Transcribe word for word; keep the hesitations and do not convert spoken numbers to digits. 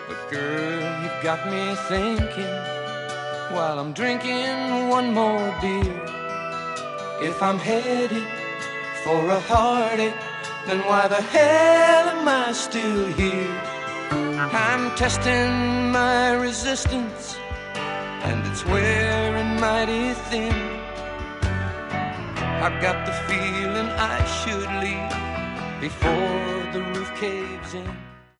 But girl, you've got me thinking while I'm drinking one more beer. If I'm headed for a heartache, then why the hell am I still here? I'm testing my resistance, and it's wearing mighty thin. I've got the feeling I should leave before the roof caves in.